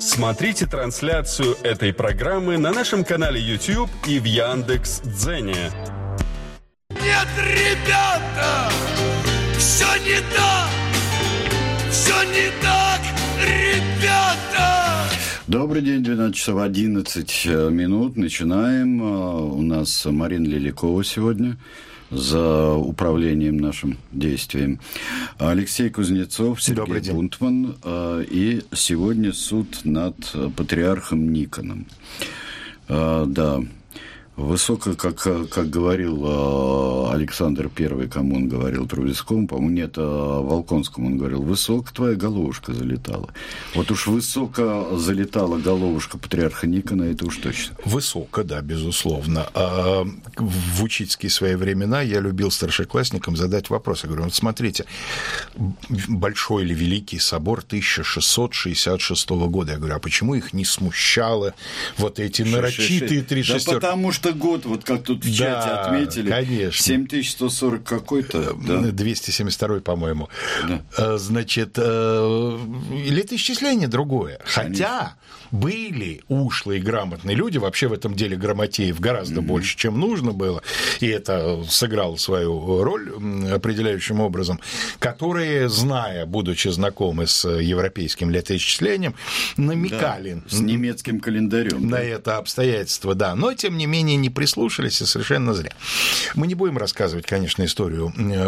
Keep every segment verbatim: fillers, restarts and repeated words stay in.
Смотрите трансляцию этой программы на нашем канале YouTube и в Яндекс.Дзене. Нет, ребята, все не так, все не так, ребята. Добрый день, двенадцать часов одиннадцать минут. Начинаем. У нас Марина Лилякова сегодня за управлением нашим действием. Алексей Кузнецов, Сергей Бунтман. И сегодня суд над патриархом Никоном. Да. Высоко, как, как говорил Александр Первый, кому он говорил, Трубецкому, по-моему, нет, Волконскому он говорил, высоко твоя головушка залетала. Вот уж высоко залетала головушка патриарха Никона, это уж точно. Высоко, да, безусловно. В учительские свои времена я любил старшеклассникам задать вопрос. Я говорю, вот смотрите, большой или великий собор тысяча шестьсот шестьдесят шестого года. Я говорю, а почему их не смущало вот эти нарочитые три шестерки? Да потому что год, вот как тут в чате да, отметили, конечно. семь тысяч сто сорок какой-то. Да. двести семьдесят второй, по-моему. Да. Значит, летоисчисление другое. Конечно. Хотя были ушлые и грамотные люди, вообще в этом деле грамотеев гораздо mm-hmm. больше, чем нужно было, и это сыграло свою роль определяющим образом, которые, зная, будучи знакомы с европейским летоисчислением, намекали да, с немецким календарем на да. это обстоятельство, да, но тем не менее не прислушались и совершенно зря. Мы не будем рассказывать, конечно, историю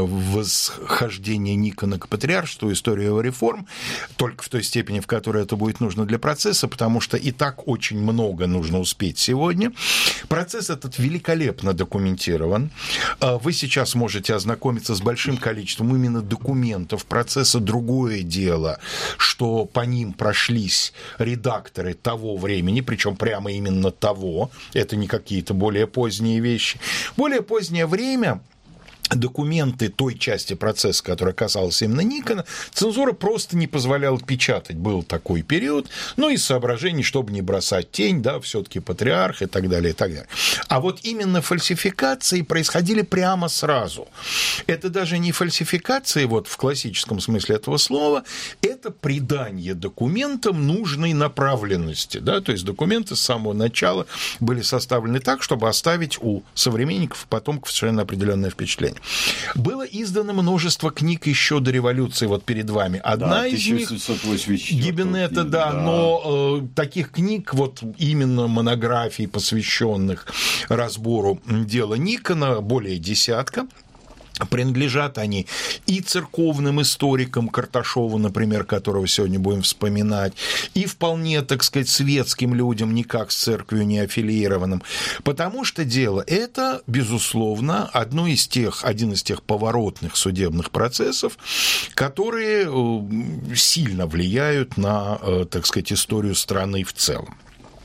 восхождения Никона к патриаршеству, историю его реформ, только в той степени, в которой это будет нужно для процесса, потому что и так очень много нужно успеть сегодня. Процесс этот великолепно документирован. Вы сейчас можете ознакомиться с большим количеством именно документов процесса. Другое дело, что по ним прошлись редакторы того времени, причем прямо именно того, это не какие-то более поздние вещи. Более позднее время документы той части процесса, которая касалась именно Никона, цензура просто не позволяла печатать. Был такой период, ну, из соображений, чтобы не бросать тень, да, все-таки патриарх и так далее, и так далее. А вот именно фальсификации происходили прямо сразу. Это даже не фальсификации вот в классическом смысле этого слова, это придание документам нужной направленности, да, то есть документы с самого начала были составлены так, чтобы оставить у современников и потомков совершенно определенное впечатление. Было издано множество книг еще до революции, вот перед вами. Одна да, из них Гиббинетта, да, да, но э, таких книг, вот именно монографий, посвященных разбору дела Никона, более десятка. Принадлежат они и церковным историкам, Карташову, например, которого сегодня будем вспоминать, и вполне, так сказать, светским людям, никак с церковью не аффилированным, потому что дело это, безусловно, одно из тех, один из тех поворотных судебных процессов, которые сильно влияют на, так сказать, историю страны в целом.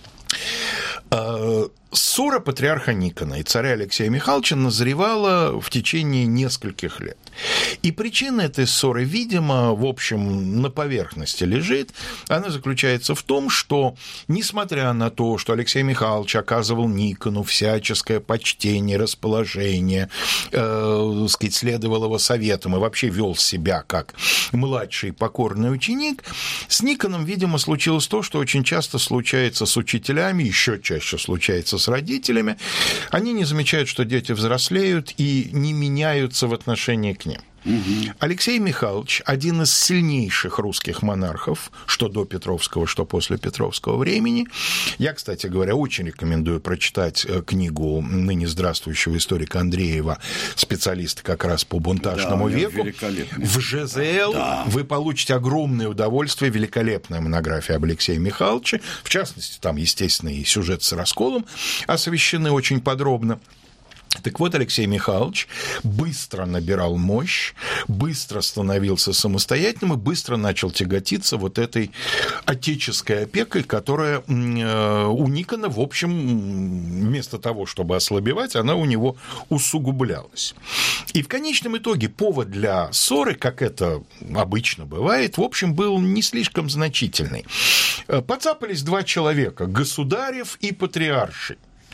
Ссора патриарха Никона и царя Алексея Михайловича назревала в течение нескольких лет. И причина этой ссоры, видимо, в общем, на поверхности лежит. Она заключается в том, что, несмотря на то, что Алексей Михайлович оказывал Никону всяческое почтение, расположение, э, сказать, следовал его советам и вообще вел себя как младший покорный ученик, с Никоном, видимо, случилось то, что очень часто случается с учителями, еще чаще случается с родителями. Они не замечают, что дети взрослеют и не меняются в отношении к ним. Угу. Алексей Михайлович – один из сильнейших русских монархов, что до Петровского, что после Петровского времени. Я, кстати говоря, очень рекомендую прочитать книгу ныне здравствующего историка Андреева, специалиста как раз по бунтажному да, веку. В ЖЗЛ да. вы получите огромное удовольствие, великолепная монография об Алексее Михайловиче. В частности, там, естественно, и сюжет с расколом освещены очень подробно. Так вот, Алексей Михайлович быстро набирал мощь, быстро становился самостоятельным и быстро начал тяготиться вот этой отеческой опекой, которая у Никона, в общем, вместо того, чтобы ослабевать, она у него усугублялась. И в конечном итоге повод для ссоры, как это обычно бывает, в общем, был не слишком значительный. Поцапались два человека – государев и патриарший.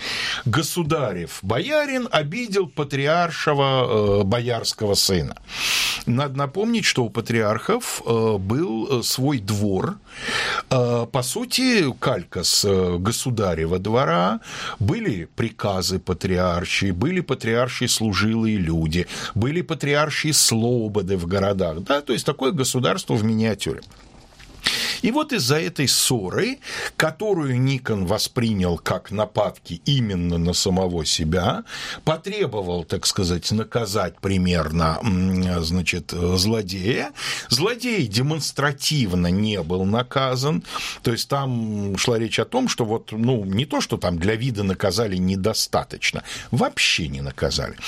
государев боярин обидел патриаршего э, боярского сына. Надо напомнить, что у патриархов э, был свой двор. Э, по сути, калька с э, государева двора, были приказы патриаршие, были патриаршие служилые люди, были патриаршие слободы в городах, да, то есть такое государство в миниатюре. И вот из-за этой ссоры, которую Никон воспринял как нападки именно на самого себя, потребовал, так сказать, наказать примерно, значит, злодея. Злодей демонстративно не был наказан, то есть там шла речь о том, что вот, ну, не то, что там для вида наказали недостаточно, вообще не наказали.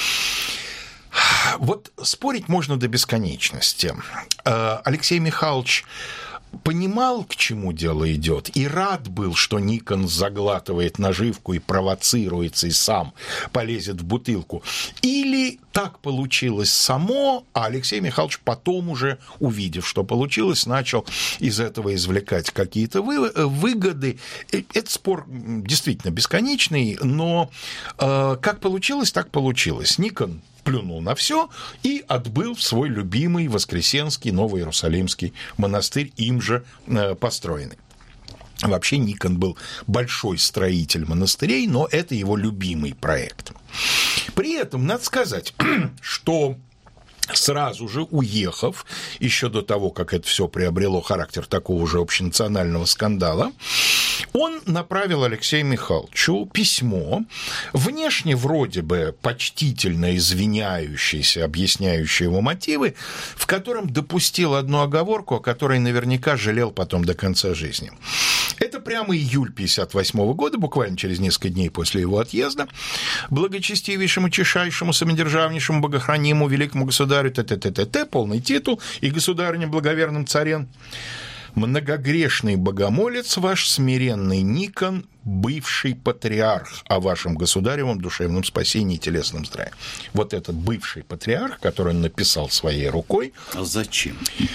Вот спорить можно до бесконечности. Алексей Михайлович понимал, к чему дело идет, и рад был, что Никон заглатывает наживку и провоцируется, и сам полезет в бутылку. Или так получилось само, а Алексей Михайлович потом уже, увидев, что получилось, начал из этого извлекать какие-то выгоды. Этот спор действительно бесконечный, но как получилось, так получилось. Никон плюнул на все и отбыл в свой любимый Воскресенский Новоиерусалимский монастырь, им же построенный. Вообще Никон был большой строитель монастырей, но это его любимый проект. При этом надо сказать, что сразу же уехав, еще до того, как это все приобрело характер такого же общенационального скандала, он направил Алексею Михайловичу письмо, внешне вроде бы почтительно извиняющееся, объясняющее его мотивы, в котором допустил одну оговорку, о которой наверняка жалел потом до конца жизни. Это прямо июль пятьдесят восьмого года, буквально через несколько дней после его отъезда, благочестивейшему, чешайшему, самодержавнейшему, богохранимому, великому государю, т.т.т.т., полный титул, и государыне благоверным царен, многогрешный богомолец ваш, смиренный Никон, бывший патриарх о вашем государевом душевном спасении и телесном здравии. Вот этот бывший патриарх, который он написал своей рукой. А зачем?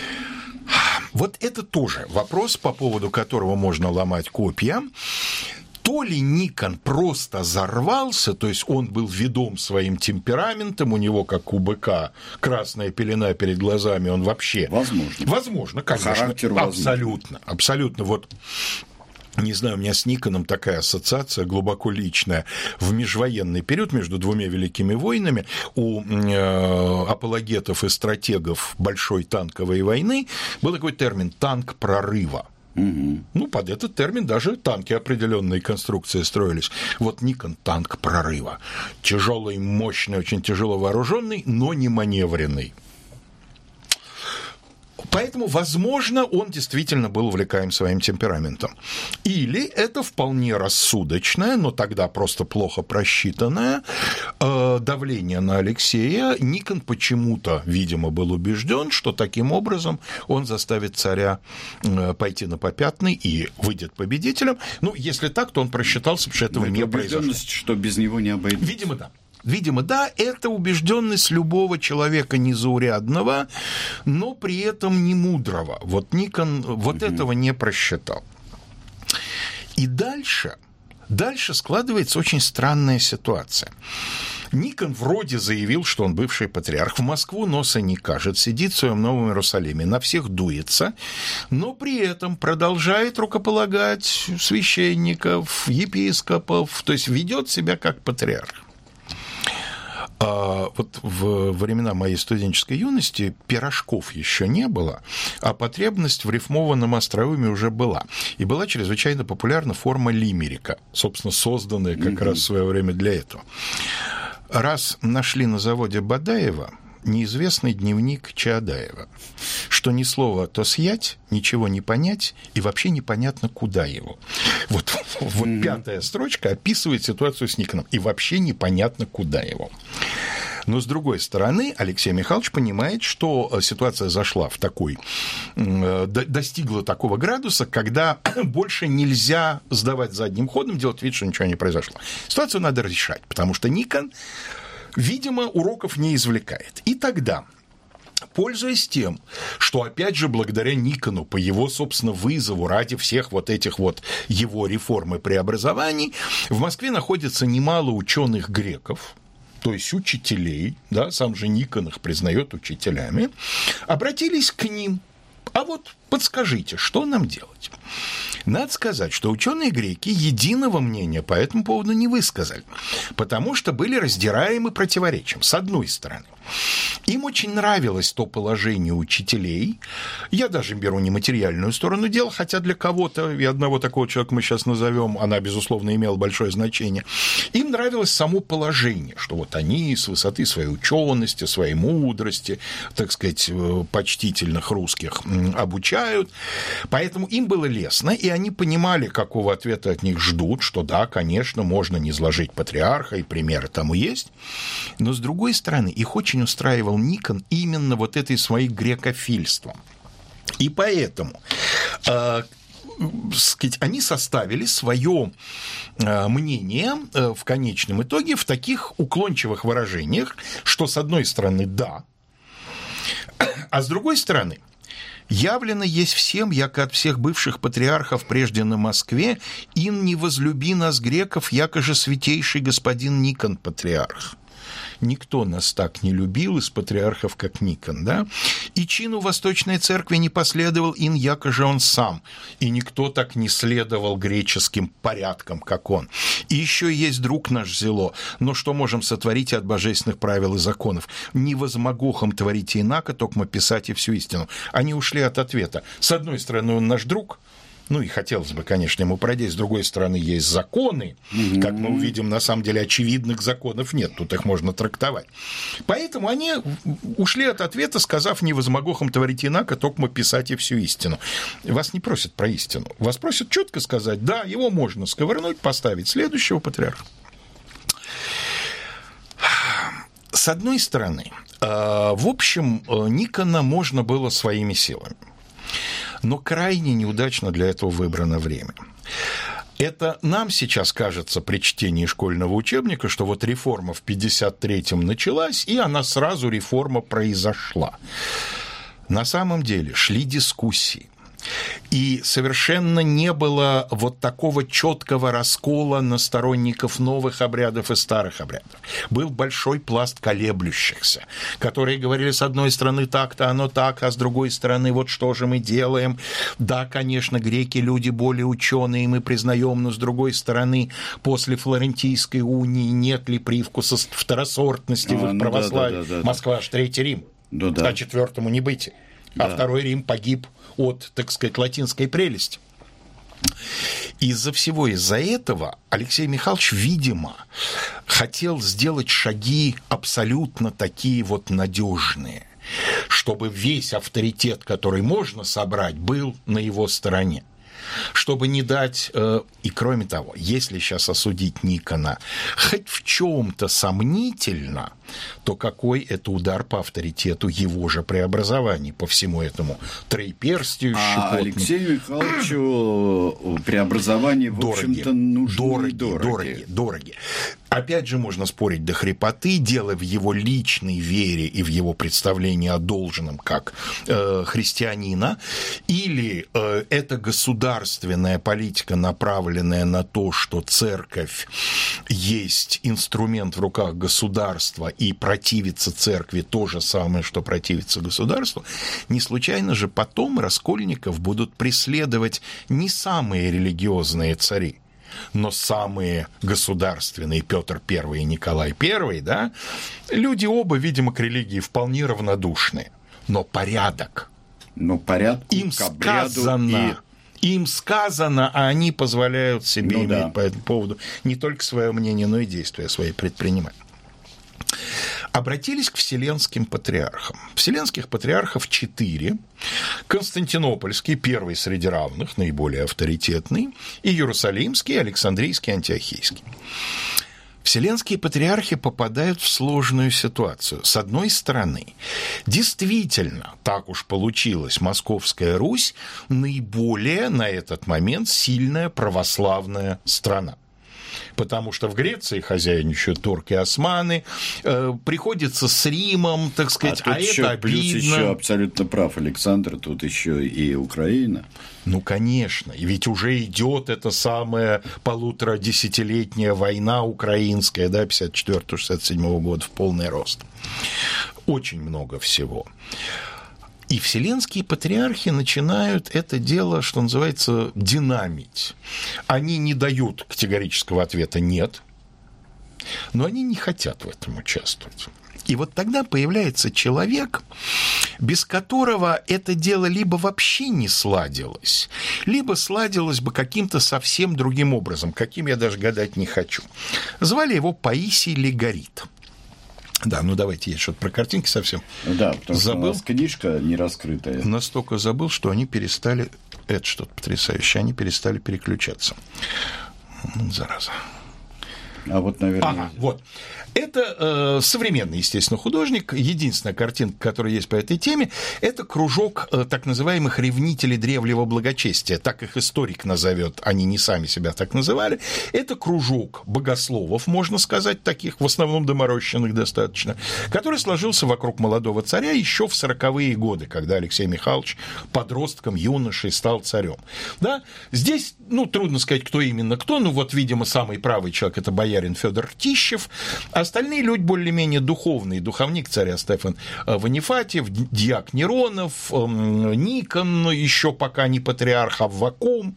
Вот это тоже вопрос, по поводу которого можно ломать копья. То ли Никон просто взорвался, то есть он был ведом своим темпераментом, у него, как у быка, красная пелена перед глазами, он вообще... Возможно. Возможно, конечно. Характер абсолютно, возможно. Абсолютно. Вот, не знаю, у меня с Никоном такая ассоциация глубоко личная. В межвоенный период между двумя великими войнами у э, апологетов и стратегов большой танковой войны был такой термин «танк прорыва». Угу. Ну, под этот термин даже танки определенной конструкции строились. Вот Никон — танк прорыва. Тяжелый, мощный, очень тяжело вооруженный, но не маневренный. Поэтому, возможно, он действительно был увлекаем своим темпераментом. Или это вполне рассудочное, но тогда просто плохо просчитанное э, давление на Алексея. Никон почему-то, видимо, был убежден, что таким образом он заставит царя э, пойти на попятный и выйдет победителем. Ну, если так, то он просчитался, потому что этого не произошло. Что без него не обойдется. Видимо, да. Видимо, да, это убежденность любого человека незаурядного, но при этом не мудрого. Вот Никон вот угу. этого не просчитал. И дальше, дальше складывается очень странная ситуация. Никон вроде заявил, что он бывший патриарх, в Москву носа не кажет, сидит в своем Новом Иерусалиме, на всех дуется, но при этом продолжает рукополагать священников, епископов, то есть ведет себя как патриарх. А вот в времена моей студенческой юности пирожков еще не было, а потребность в рифмованном остроумии уже была. И была чрезвычайно популярна форма лимерика, собственно, созданная как mm-hmm. раз в свое время для этого. Раз нашли на заводе Бадаева неизвестный дневник Чаадаева, что ни слова то съять, ничего не понять, и вообще непонятно, куда его. Вот, вот mm-hmm. пятая строчка описывает ситуацию с Никоном, и вообще непонятно, куда его. Но, с другой стороны, Алексей Михайлович понимает, что ситуация зашла в такой, достигла такого градуса, когда больше нельзя сдавать задним ходом, делать вид, что ничего не произошло. Ситуацию надо решать, потому что Никон, видимо, уроков не извлекает. И тогда Пользуясь тем, что, опять же, благодаря Никону, по его, собственно, вызову, ради всех вот этих вот его реформ и преобразований, в Москве находится немало ученых греков, то есть учителей, да, сам же Никон их признает учителями, обратились к ним. А вот подскажите, что нам делать? Надо сказать, что ученые греки единого мнения по этому поводу не высказали, потому что были раздираемы противоречием. С одной стороны, им очень нравилось то положение учителей, я даже беру не материальную сторону дела, хотя для кого-то, и одного такого человека мы сейчас назовем, она, безусловно, имела большое значение, им нравилось само положение, что вот они с высоты своей учености, своей мудрости, так сказать, почтительных русских обучают, поэтому им было лестно, и они понимали, какого ответа от них ждут, что да, конечно, можно низложить патриарха, и примеры тому есть, но, с другой стороны, их очень устраивал Никон именно вот этой своей грекофильством. И поэтому э, сказать, они составили свое э, мнение э, в конечном итоге в таких уклончивых выражениях, что с одной стороны «да», а с другой стороны «явлено есть всем, яко от всех бывших патриархов прежде на Москве, ин не возлюби нас, греков, яко же святейший господин Никон патриарх». Никто нас так не любил из патриархов, как Никон, да? И чину Восточной Церкви не последовал ин, яко же он сам, и никто так не следовал греческим порядкам, как он. И еще есть друг наш Зело, но что можем сотворить от божественных правил и законов? Не возмогохом творите инако, токмо писать и всю истину. Они ушли от ответа. С одной стороны, он наш друг, ну и хотелось бы, конечно, ему продеть. С другой стороны, есть законы. Mm-hmm. Как мы увидим, на самом деле очевидных законов нет, тут их можно трактовать. Поэтому они ушли от ответа, сказав «не возмогохом творить инако, токмо писать и всю истину». Вас не просят про истину. Вас просят четко сказать «да, его можно сковырнуть, поставить следующего патриарха». С одной стороны, в общем, Никона можно было своими силами. Но крайне неудачно для этого выбрано время. Это нам сейчас кажется при чтении школьного учебника, что вот реформа в пятьдесят третьем началась, и она сразу, реформа произошла. На самом деле шли дискуссии. И совершенно не было вот такого четкого раскола на сторонников новых обрядов и старых обрядов. Был большой пласт колеблющихся, которые говорили, с одной стороны, так-то оно так, а с другой стороны, вот что же мы делаем. Да, конечно, греки люди более ученые, мы признаем, но с другой стороны, после Флорентийской унии нет ли привкуса второсортности а, в их ну православии? Да, да, да, да. Москва аж Третий Рим, да, да. А четвертому не быть. Да. А Второй Рим погиб от, так сказать, латинской прелести. Из-за всего из-за этого Алексей Михайлович, видимо, хотел сделать шаги абсолютно такие вот надежные, чтобы весь авторитет, который можно собрать, был на его стороне. Чтобы не дать, и кроме того, если сейчас осудить Никона хоть в чем-то сомнительно, то какой это удар по авторитету его же преобразований, по всему этому троеперстию щепотному. А Алексею Михайловичу преобразования, в дороги, общем-то, нужны дороги, дороги. дороги, дороги. Опять же, можно спорить до хрипоты, дело в его личной вере и в его представлении о должном как э, христианина, или э, это государственная политика, направленная на то, что церковь есть инструмент в руках государства, и противиться церкви то же самое, что противиться государству. Не случайно же потом раскольников будут преследовать не самые религиозные цари, но самые государственные, Петр Первый и Николай Первый, да, люди оба, видимо, к религии вполне равнодушны. Но порядок. Но порядок им сказано, и... им сказано, а они позволяют себе ну, иметь да. по этому поводу не только свое мнение, но и действия свои предпринимать. Обратились к вселенским патриархам. Вселенских патриархов четыре. Константинопольский, первый среди равных, наиболее авторитетный, и Иерусалимский, Александрийский, Антиохийский. Вселенские патриархи попадают в сложную ситуацию. С одной стороны, действительно, так уж получилось, Московская Русь наиболее на этот момент сильная православная страна. потому что в Греции хозяйничают турки, османы, э, приходится с Римом, так сказать, а, а это еще, обидно. Плюс еще абсолютно прав Александр, тут еще и Украина. Ну, конечно, и ведь уже идет эта самая полуторадесятилетняя война украинская, да, пятьдесят четвёртого — шестьдесят седьмого года в полный рост. Очень много всего. И вселенские патриархи начинают это дело, что называется, динамить. Они не дают категорического ответа «нет», но они не хотят в этом участвовать. И вот тогда появляется человек, без которого это дело либо вообще не сладилось, либо сладилось бы каким-то совсем другим образом, каким я даже гадать не хочу. Звали его Паисий Легорит. Да, ну давайте я что-то про картинки совсем да, потому забыл. Что у нас книжка не раскрытая. Настолько забыл, что они перестали... Это что-то потрясающее. Они перестали переключаться. Зараза. А вот, наверное... Ага, вот. Это э, современный, естественно, художник. Единственная картинка, которая есть по этой теме, это кружок э, так называемых ревнителей древнего благочестия. Так их историк назовет, они не сами себя так называли. Это кружок богословов, можно сказать, таких, в основном доморощенных достаточно, который сложился вокруг молодого царя еще в сороковые годы, когда Алексей Михайлович подростком, юношей стал царем. Да? Здесь, ну, трудно сказать, кто именно кто, ну, вот, видимо, самый правый человек – это боярин Федор Ртищев. Остальные люди более-менее духовные. Духовник царя Стефан Ванифатьев, дьяк Неронов, Никон, еще пока не патриарх Аввакум.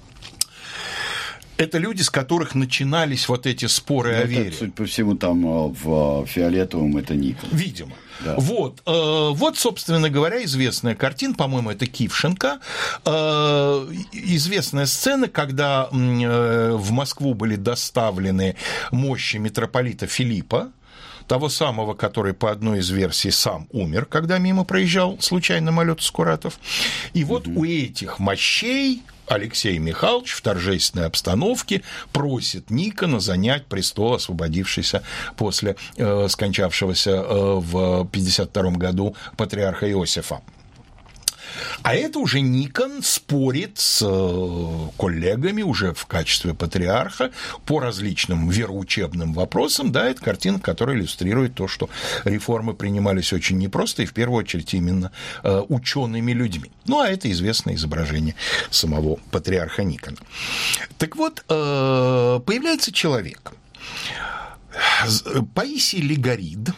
Это люди, с которых начинались вот эти споры ну, о вере. Так, судя по всему, там в фиолетовом это Никон. Видимо. Да. Вот, вот, собственно говоря, известная картина, по-моему, это Кившенко, известная сцена, когда в Москву были доставлены мощи митрополита Филиппа, того самого, который по одной из версий сам умер, когда мимо проезжал случайно Малёта Скуратов. И вот угу. у этих мощей Алексей Михайлович в торжественной обстановке просит Никона занять престол, освободившийся после э, скончавшегося э, в пятьдесят втором году патриарха Иосифа. А это уже Никон спорит с коллегами уже в качестве патриарха по различным вероучебным вопросам. Да, это картина, которая иллюстрирует то, что реформы принимались очень непросто и в первую очередь именно учеными людьми. Ну, а это известное изображение самого патриарха Никона. Так вот, появляется человек, Паисий Легорит.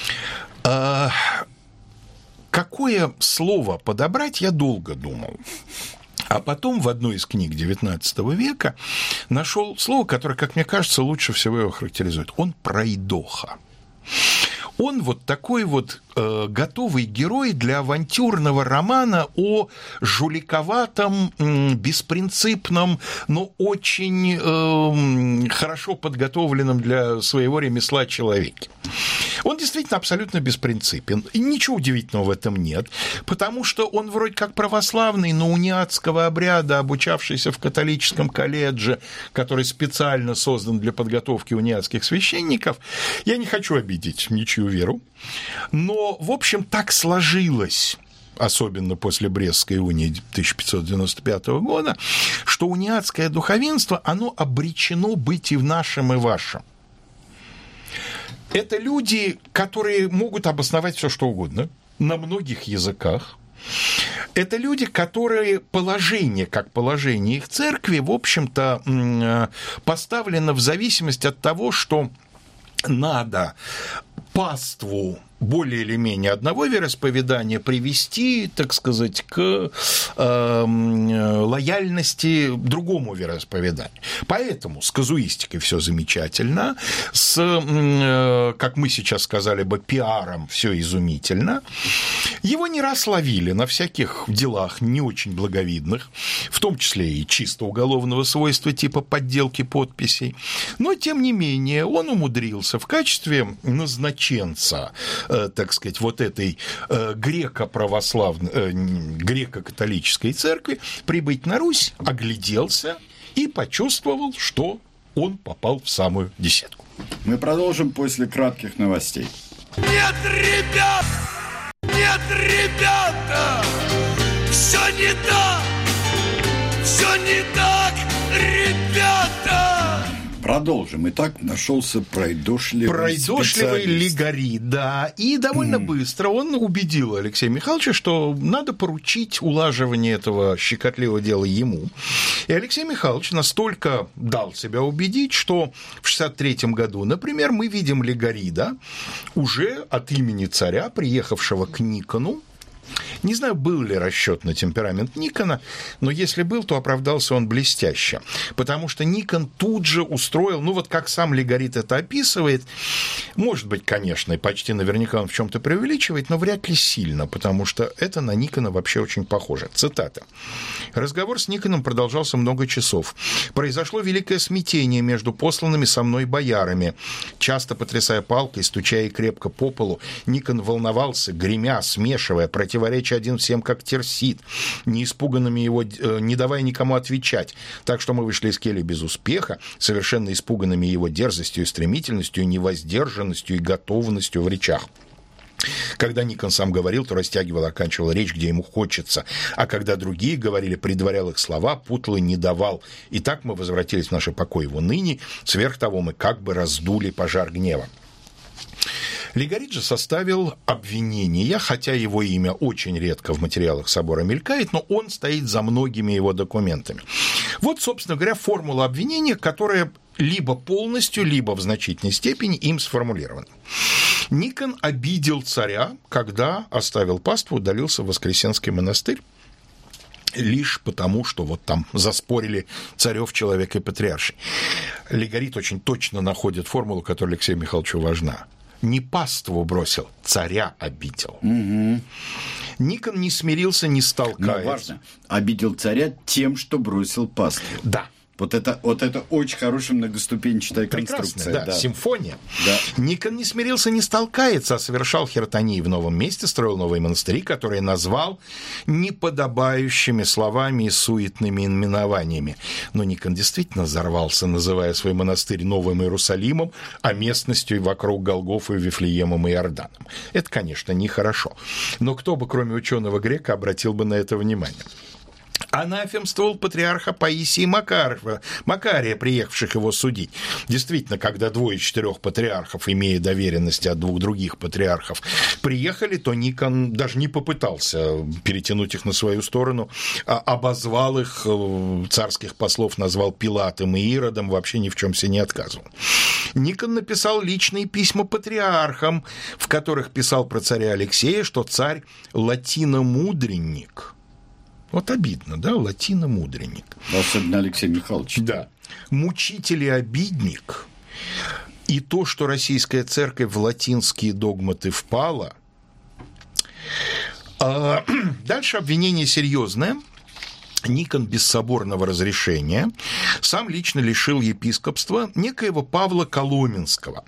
Какое слово подобрать, я долго думал. А потом в одной из книг девятнадцатого века нашел слово, которое, как мне кажется, лучше всего его характеризует. Он пройдоха. Он вот такой вот э, готовый герой для авантюрного романа о жуликоватом, э, беспринципном, но очень э, хорошо подготовленном для своего ремесла человеке. Он действительно абсолютно беспринципен. И ничего удивительного в этом нет, потому что он вроде как православный, но униатского обряда, обучавшийся в католическом колледже, который специально создан для подготовки униатских священников. Я не хочу обидеть ничью веру, но, в общем, так сложилось, особенно после Брестской унии тысяча пятьсот девяносто пятого года, что униатское духовенство, оно обречено быть и в нашем, и в вашем. Это люди, которые могут обосновать все что угодно на многих языках. Это люди, которые положение, как положение их церкви, в общем-то, поставлено в зависимости от того, что надо паству более или менее одного вероисповедания привести, так сказать, к э, лояльности другому вероисповеданию. Поэтому с казуистикой все замечательно, с, э, как мы сейчас сказали бы, пиаром все изумительно. Его не раз ловили на всяких делах не очень благовидных, в том числе и чисто уголовного свойства типа подделки подписей. Но, тем не менее, он умудрился в качестве назначенца, так сказать, вот этой э, греко-православной, э, греко-католической церкви прибыть на Русь, огляделся и почувствовал, что он попал в самую десятку. Мы продолжим после кратких новостей. Нет, ребят! Нет, ребята! Все не так! Все не так, ребята! Продолжим. Итак, нашелся пройдошливый Пройдошливый Лигарит, да. И довольно mm. быстро он убедил Алексея Михайловича, что надо поручить улаживание этого щекотливого дела ему. И Алексей Михайлович настолько дал себя убедить, что в шестьдесят третьем году, например, мы видим Лигарида уже от имени царя, приехавшего к Никону. Не знаю, был ли расчет на темперамент Никона, но если был, то оправдался он блестяще, потому что Никон тут же устроил, ну вот как сам Лигарит это описывает, может быть, конечно, и почти наверняка он в чем-то преувеличивает, но вряд ли сильно, потому что это на Никона вообще очень похоже. Цитата. «Разговор с Никоном продолжался много часов. Произошло великое смятение между посланными со мной боярами. Часто потрясая палкой, стуча и крепко по полу, Никон волновался, гремя, смешивая, противоречия один всем, как Тирсит, не испуганными его, не давая никому отвечать. Так что мы вышли из кельи без успеха, совершенно испуганными его дерзостью и стремительностью, невоздержанностью и готовностью в речах. Когда Никон сам говорил, то растягивал, оканчивал речь, где ему хочется, а когда другие говорили, предварял их слова, путал и не давал. И так мы возвратились в наши покои в унынии, сверх того мы как бы раздули пожар гнева». Лигарит же составил обвинение, хотя его имя очень редко в материалах собора мелькает, но он стоит за многими его документами. Вот, собственно говоря, формула обвинения, которая либо полностью, либо в значительной степени им сформулирована. Никон обидел царя, когда оставил паству, удалился в Воскресенский монастырь, лишь потому, что вот там заспорили царев, человек и патриарший. Лигарит очень точно находит формулу, которая Алексею Михайловичу важна. Не паству бросил, царя обидел. Угу. Никон не смирился, не стал каяться. Но важно, обидел царя тем, что бросил паству. Да. Вот это, вот это очень хорошая многоступенчатая конструкция. Да, да, симфония. Да. Никон не смирился, не стал каяться, а совершал хиротонии в новом месте, строил новые монастыри, которые назвал неподобающими словами и суетными именованиями. Но Никон действительно взорвался, называя свой монастырь Новым Иерусалимом, а местностью вокруг Голгофы, Вифлеемом и Иорданом. Это, конечно, нехорошо. Но кто бы, кроме ученого грека, обратил бы на это внимание? Анафемствовал патриарха Паисия Макарова, Макария, приехавших его судить. Действительно, когда двое из четырех патриархов, имея доверенности от двух других патриархов, приехали, то Никон даже не попытался перетянуть их на свою сторону, а обозвал их, царских послов назвал Пилатом и Иродом, вообще ни в чем себе не отказывал. Никон написал личные письма патриархам, в которых писал про царя Алексея, что царь латиномудренник. Вот обидно, да, латиномудренник. Особенно Алексей Михайлович. Да. Мучитель и обидник. И то, что российская церковь в латинские догматы впала. А дальше обвинение серьезное. Никон без соборного разрешения сам лично лишил епископства некоего Павла Коломенского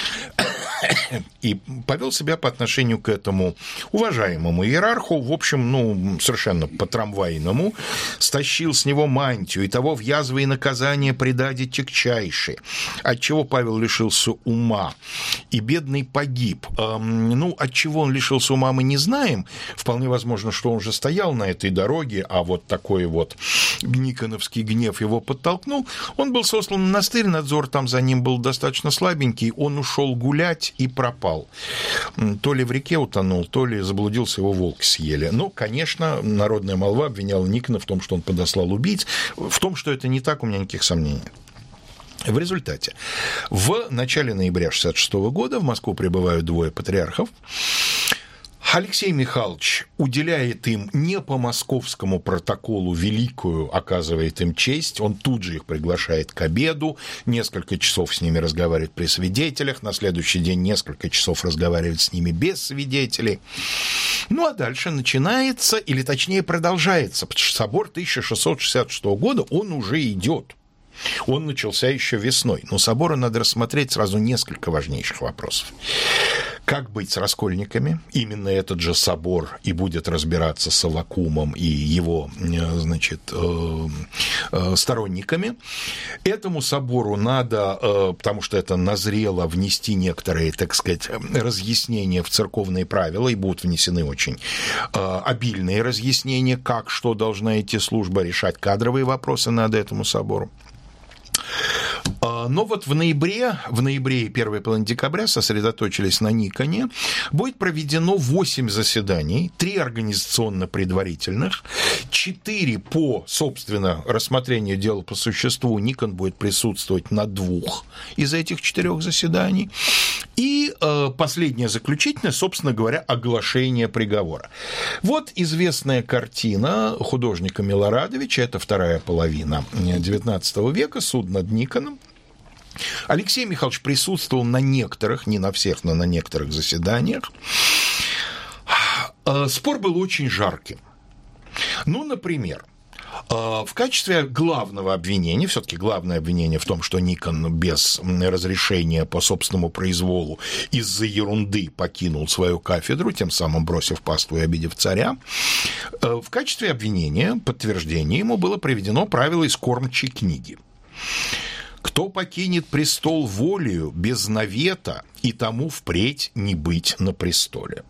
и повел себя по отношению к этому уважаемому иерарху, в общем, ну, совершенно по-трамвайному, стащил с него мантию, и того в язвы и наказания предаде тягчайшие, отчего Павел лишился ума, и бедный погиб. Эм, ну, отчего он лишился ума, мы не знаем, вполне возможно, что он уже стоял на этой дороге, а вот такой вот никоновский гнев его подтолкнул, он был сослан в монастырь, надзор там за ним был достаточно слабенький, он ушел гулять и пропал. То ли в реке утонул, то ли заблудился, его волки съели. Но, конечно, народная молва обвиняла Никона в том, что он подослал убийц. В том, что это не так, у меня никаких сомнений нет. В результате в начале ноября шестьдесят шестого года в Москву прибывают двое патриархов. Алексей Михайлович уделяет им не по московскому протоколу великую, оказывает им честь, он тут же их приглашает к обеду, несколько часов с ними разговаривает при свидетелях, на следующий день несколько часов разговаривает с ними без свидетелей. Ну, а дальше начинается, или точнее продолжается, потому что собор тысяча шестьсот шестьдесят шестого года, он уже идет. Он начался еще весной, но собору надо рассмотреть сразу несколько важнейших вопросов. Как быть с раскольниками? Именно этот же собор и будет разбираться с Аввакумом и его, значит, сторонниками. Этому собору надо, потому что это назрело, внести некоторые, так сказать, разъяснения в церковные правила, и будут внесены очень обильные разъяснения, как, что должна идти служба, решать кадровые вопросы надо этому собору. Но вот в ноябре, в ноябре и первой половине декабря сосредоточились на Никоне. Будет проведено восемь заседаний, три организационно-предварительных, четыре по, собственно, рассмотрению дела по существу. Никон будет присутствовать на двух из этих четырех заседаний. И э, последнее заключительное, собственно говоря, оглашение приговора. Вот известная картина художника Милорадовича, это вторая половина девятнадцатого века, «Суд над Никоном». Алексей Михайлович присутствовал на некоторых, не на всех, но на некоторых заседаниях. Спор был очень жарким. Ну, например, в качестве главного обвинения, все-таки главное обвинение в том, что Никон без разрешения по собственному произволу из-за ерунды покинул свою кафедру, тем самым бросив паству и обидев царя, в качестве обвинения, подтверждения ему было приведено правило из кормчей книги. «Кто покинет престол волею без навета, и тому впредь не быть на престоле».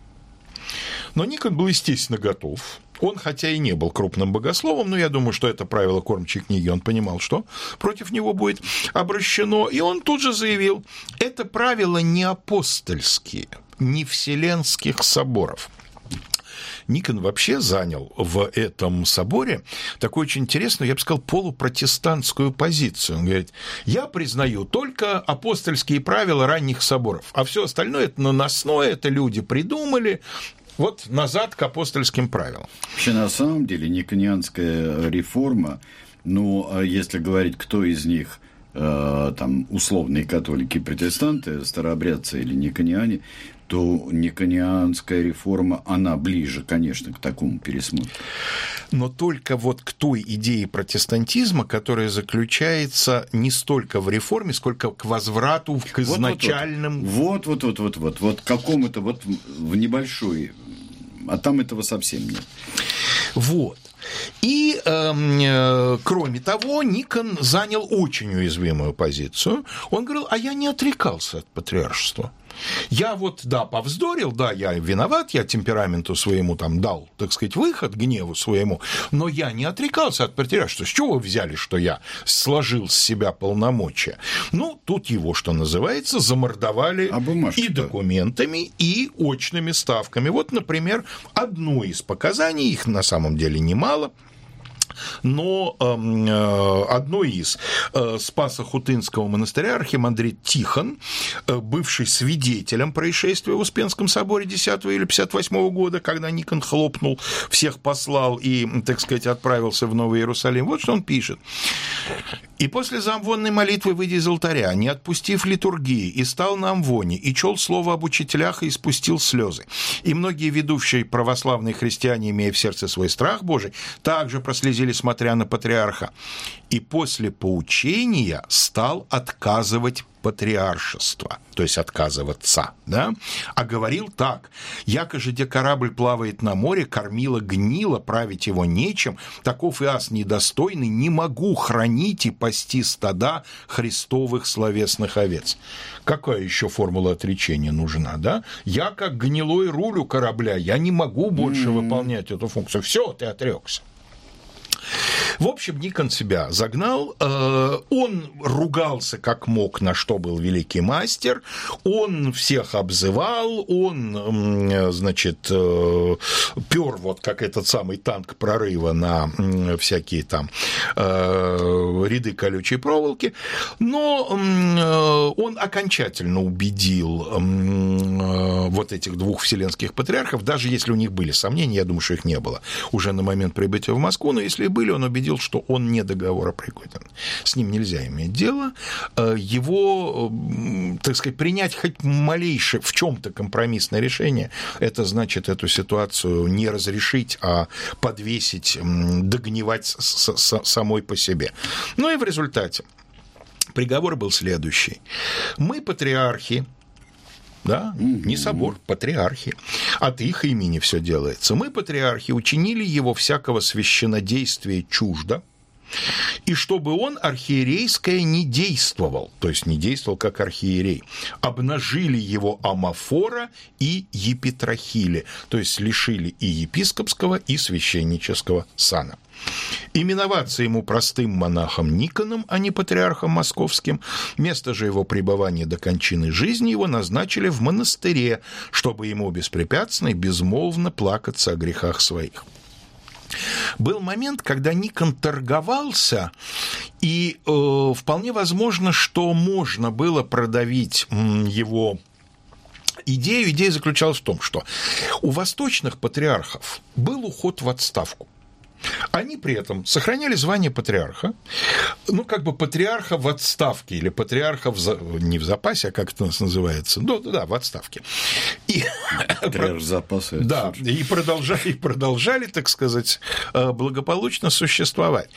Но Никон был, естественно, готов. Он, хотя и не был крупным богословом, но я думаю, что это правило кормчей книги, он понимал, что против него будет обращено, и он тут же заявил, это правила не апостольские, не вселенских соборов. Никон вообще занял в этом соборе такую очень интересную, я бы сказал, полупротестантскую позицию. Он говорит, я признаю только апостольские правила ранних соборов, а все остальное это наносное, это люди придумали, вот назад к апостольским правилам. Вообще, на самом деле, никонианская реформа, ну, если говорить, кто из них там условные католики, протестанты, старообрядцы или никониане, то никонианская реформа, она ближе, конечно, к такому пересмотру. Но только вот к той идее протестантизма, которая заключается не столько в реформе, сколько к возврату к изначальным... Вот-вот-вот-вот-вот, вот, вот, к какому-то вот в небольшой, а там этого совсем нет. Вот. И, э, кроме того, Никон занял очень уязвимую позицию. Он говорил, а я не отрекался от патриаршества. Я вот, да, повздорил, да, я виноват, я темпераменту своему там дал, так сказать, выход, гневу своему, но я не отрекался от патриаршества. С чего вы взяли, что я сложил с себя полномочия? Ну, тут его, что называется, замордовали а и документами, и очными ставками. Вот, например, одно из показаний, их на самом деле немало, но э, одно из э, Спасо-Хутынского монастыря архимандрит Тихон, э, бывший свидетелем происшествия в Успенском соборе десятого июля пятьдесят восьмого года, когда Никон хлопнул, всех послал и, так сказать, отправился в Новый Иерусалим. Вот что он пишет. «И после замвонной молитвы, выйдя из алтаря, не отпустив литургии, и стал на амвоне, и чел слово об учителях, и испустил слезы. И многие ведущие православные христиане, имея в сердце свой страх Божий, также прослезили, смотря на патриарха. И после поучения стал отказывать патриаршество, то есть отказываться, да? А говорил так, яко же где корабль плавает на море, кормило гнило, править его нечем, таков и ас недостойный, не могу хранить и пасти стада христовых словесных овец». Какая еще формула отречения нужна, да? Я как гнилой руль у корабля, я не могу больше mm-hmm. выполнять эту функцию. Все, ты отрекся. В общем, Никон себя загнал, он ругался как мог, на что был великий мастер, он всех обзывал, он, значит, пёр вот как этот самый танк прорыва на всякие там ряды колючей проволоки, но он окончательно убедил вот этих двух вселенских патриархов, даже если у них были сомнения, я думаю, что их не было уже на момент прибытия в Москву, но если были, он убедил, что он не договоропригоден. С ним нельзя иметь дело. Его, так сказать, принять хоть малейшее в чем-то компромиссное решение, это значит эту ситуацию не разрешить, а подвесить, догнивать самой по себе. Ну и в результате приговор был следующий. Мы, патриархи, да, не собор, патриархи. От их имени все делается. Мы, патриархи, учинили его всякого священнодействия чуждо, и чтобы он архиерейское не действовал, то есть не действовал как архиерей. Обнажили его амафора и епитрахили, то есть лишили и епископского, и священнического сана. Именоваться ему простым монахом Никоном, а не патриархом московским. Место же его пребывания до кончины жизни его назначили в монастыре, чтобы ему беспрепятственно и безмолвно плакаться о грехах своих. Был момент, когда Никон торговался, и э, вполне возможно, что можно было продавить м, его идею. Идея заключалась в том, что у восточных патриархов был уход в отставку. Они при этом сохраняли звание патриарха, ну, как бы патриарха в отставке, или патриарха в за... не в запасе, а как это у нас называется, ну, да, в отставке. И... Патриарх в запасе. Да, и продолжали, и продолжали, так сказать, благополучно существовать.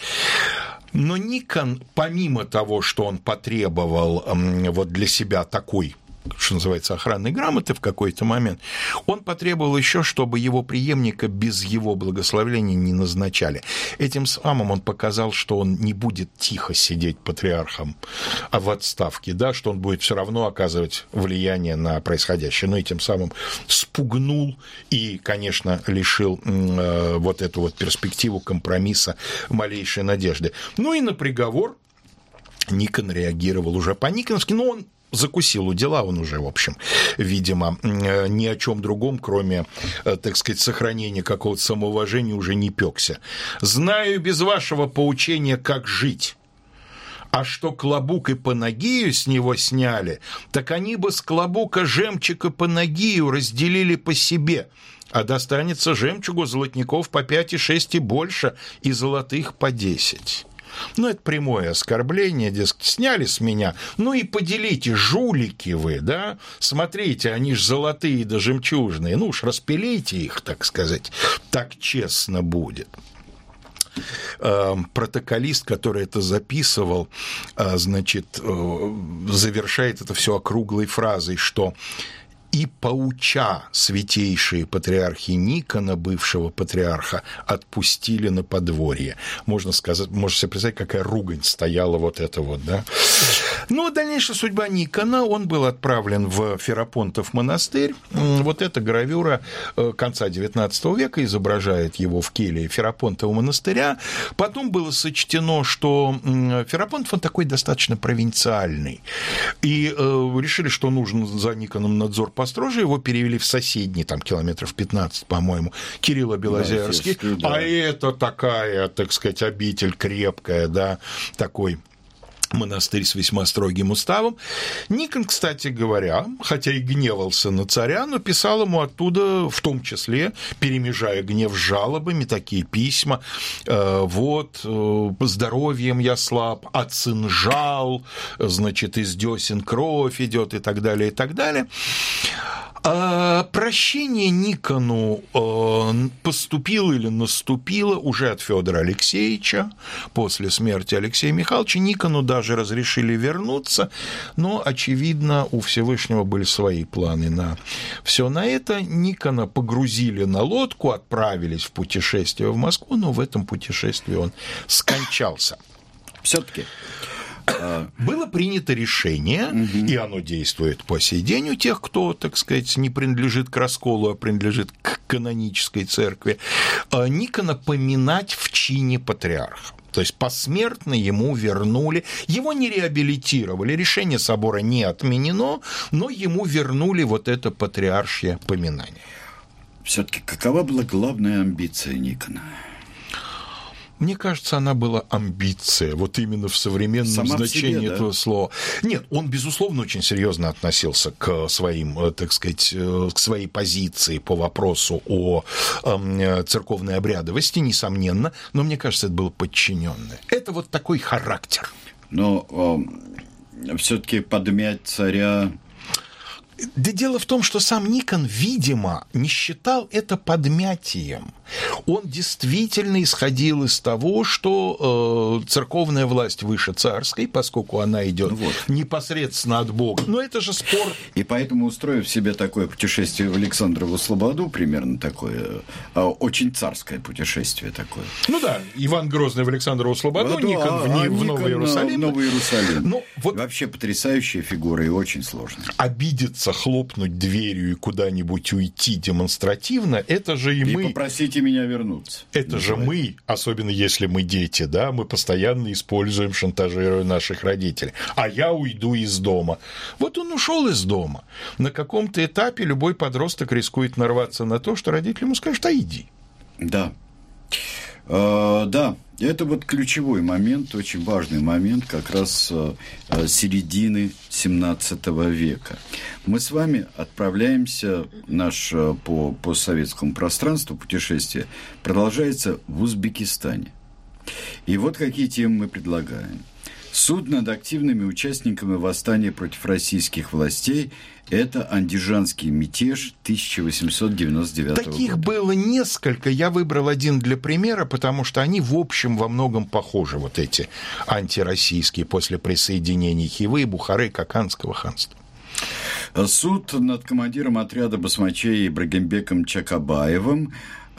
Но Никон, помимо того, что он потребовал вот для себя такой, что называется, охранной грамоты в какой-то момент, он потребовал еще, чтобы его преемника без его благословения не назначали. Этим самым он показал, что он не будет тихо сидеть патриархом а в отставке, да, что он будет все равно оказывать влияние на происходящее. Но и тем самым спугнул и, конечно, лишил э, вот эту вот перспективу компромисса малейшей надежды. Ну и на приговор Никон реагировал уже по-никоновски, но он закусил у дела, он уже, в общем, видимо, ни о чем другом, кроме, так сказать, сохранения какого-то самоуважения, уже не пёкся. «Знаю без вашего поучения, как жить. А что клобук и панагию с него сняли, так они бы с клобука жемчуг и панагию разделили по себе, а достанется жемчугу золотников по пять и шесть и больше, и золотых по десять». Ну, это прямое оскорбление, дескать, сняли с меня, ну и поделите, жулики вы, да, смотрите, они ж золотые да жемчужные, ну уж распилите их, так сказать, так честно будет. Протоколист, который это записывал, значит, завершает это все округлой фразой, что «И поуча святейшие патриархи Никона, бывшего патриарха, отпустили на подворье». Можно сказать, можно себе представить, какая ругань стояла вот это вот, да. Ну, дальнейшая судьба Никона, он был отправлен в Ферапонтов монастырь. Вот эта гравюра конца девятнадцатого века изображает его в келье Ферапонтова монастыря. Потом было сочтено, что Ферапонтов, он такой достаточно провинциальный. И решили, что нужен за Никоном надзор построже, его перевели в соседний, там, километров пятнадцать, по-моему, Кирилло-Белозерский, да, а это такая, так сказать, обитель крепкая, да, такой монастырь с весьма строгим уставом. Никон, кстати говоря, хотя и гневался на царя, но писал ему оттуда, в том числе, перемежая гнев с жалобами, такие письма: вот, здоровьем я слаб, оцинжал, значит, из десен кровь идет и так далее, и так далее. Прощение Никону поступило или наступило уже от Федора Алексеевича. После смерти Алексея Михайловича Никону даже разрешили вернуться, но, очевидно, у Всевышнего были свои планы на все на это. Никона погрузили на лодку, отправились в путешествие в Москву, но в этом путешествии он скончался. Все-таки было принято решение, угу. и оно действует по сей день у тех, кто, так сказать, не принадлежит к расколу, а принадлежит к канонической церкви, Никона поминать в чине патриарха. То есть посмертно ему вернули, его не реабилитировали, решение собора не отменено, но ему вернули вот это патриаршье поминание. Все-таки какова была главная амбиция Никона? Мне кажется, она была амбиция, вот именно в современном Сама значении себе, да? этого слова. Нет, он, безусловно, очень серьезно относился к своим, так сказать, к своей позиции по вопросу о церковной обрядовости, несомненно, но мне кажется, это было подчиненное. Это вот такой характер. Но все-таки подмять царя. Да дело в том, что сам Никон, видимо, не считал это подмятием. Он действительно исходил из того, что э, церковная власть выше царской, поскольку она идет вот. непосредственно от Бога. Но это же спор. И поэтому, устроив себе такое путешествие в Александрову Слободу, примерно такое, э, очень царское путешествие такое. Ну да, Иван Грозный в Александрову Слободу, а, Никон а, в, а, в Новый Иерусалим. Новый Иерусалим. Ну, вот... Вообще потрясающая фигура и очень сложная. Обидеться, хлопнуть дверью и куда-нибудь уйти демонстративно, это же и, и мы... И попросите меня вернуться. Это называется. Же мы, особенно если мы дети, да, мы постоянно используем, шантажируя наших родителей. А я уйду из дома. Вот он ушел из дома. На каком-то этапе любой подросток рискует нарваться на то, что родители ему скажут: а иди. Да. Uh, да, это вот ключевой момент, очень важный момент как раз uh, середины семнадцатого века. Мы с вами отправляемся, наш uh, по постсоветскому пространству путешествие продолжается в Узбекистане. И вот какие темы мы предлагаем. Суд над активными участниками восстания против российских властей – это андижанский мятеж тысяча восемьсот девяносто девятого года. Таких было несколько. Я выбрал один для примера, потому что они, в общем, во многом похожи, вот эти антироссийские, после присоединения Хивы, Бухары, Каканского ханства. Суд над командиром отряда басмачей Ибрагимбеком Чакабаевым,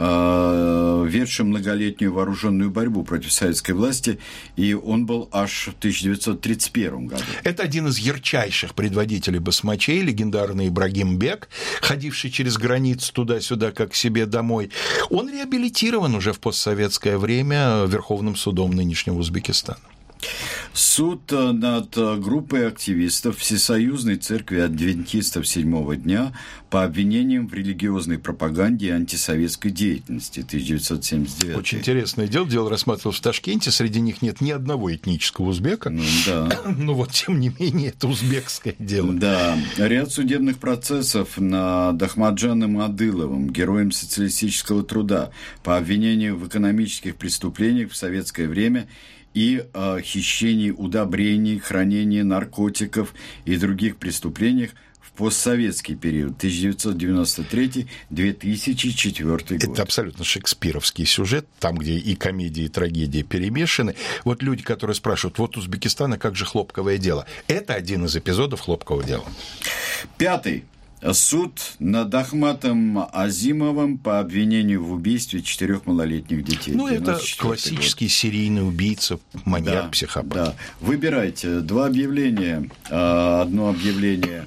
ведшим многолетнюю вооруженную борьбу против советской власти, и он был аж в тысяча девятьсот тридцать первом году. Это один из ярчайших предводителей басмачей, легендарный Ибрагимбек, ходивший через границу туда-сюда, как к себе домой. Он реабилитирован уже в постсоветское время Верховным судом нынешнего Узбекистана. Суд над группой активистов Всесоюзной церкви адвентистов седьмого дня по обвинениям в религиозной пропаганде и антисоветской деятельности тысяча девятьсот семьдесят девятый. Очень интересное дело. Дело рассматривалось в Ташкенте. Среди них нет ни одного этнического узбека. Ну, да. Но вот, тем не менее, это узбекское дело. Да. Ряд судебных процессов над Ахмаджаном Адыловым, героем социалистического труда, по обвинению в экономических преступлениях в советское время и э, хищении удобрений, хранении наркотиков и других преступлениях в постсоветский период тысяча девятьсот девяносто третий — две тысячи четвёртый год. Это абсолютно шекспировский сюжет, там, где и комедия, и трагедия перемешаны. Вот люди, которые спрашивают: вот Узбекистан, а как же хлопковое дело? Это один из эпизодов хлопкового дела. Пятый. Суд над Ахматом Азимовым по обвинению в убийстве четырех малолетних детей. Ну, это классический год. Серийный убийца, маньяк, да, психопат. Да. Выбирайте два объявления. Одно объявление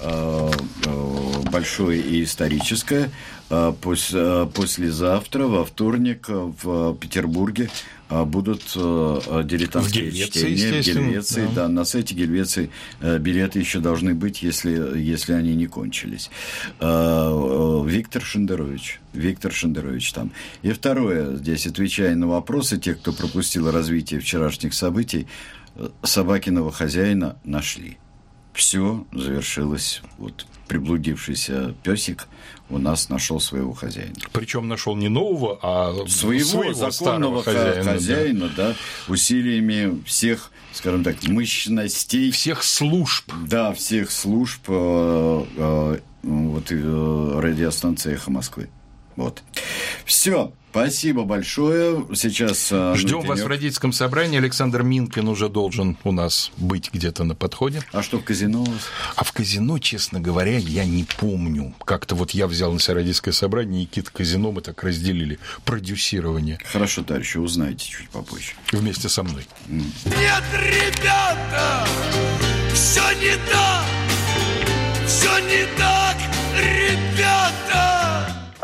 большое и историческое. Послезавтра, во вторник, в Петербурге будут дилетантские чтения в Гельвеции. Да. Да, на сайте Гельвеции билеты еще должны быть, если, если они не кончились. Виктор Шендерович. Виктор Шендерович там. И второе, здесь, отвечая на вопросы тех, кто пропустил развитие вчерашних событий, собакиного хозяина нашли. Все завершилось. Вот приблудившийся песик у нас нашел своего хозяина. Причем нашел не нового, а своего, своего законного хозяина, хозяина да. Да, усилиями всех, скажем так, мощностей. Всех служб. Да, всех служб э, э, вот, э, радиостанции «Эхо Москвы». Вот. Все. Спасибо большое. Сейчас ждем вас в родительском собрании. Александр Минкин уже должен у нас быть где-то на подходе. А что в казино у вас? А в казино, честно говоря, я не помню. Как-то вот я взял на себя родительское собрание, и Никита казино мы так разделили. Продюсирование. Хорошо, товарищи, узнаете чуть попозже. Вместе со мной. Mm. Нет, ребята, все не так, все не так.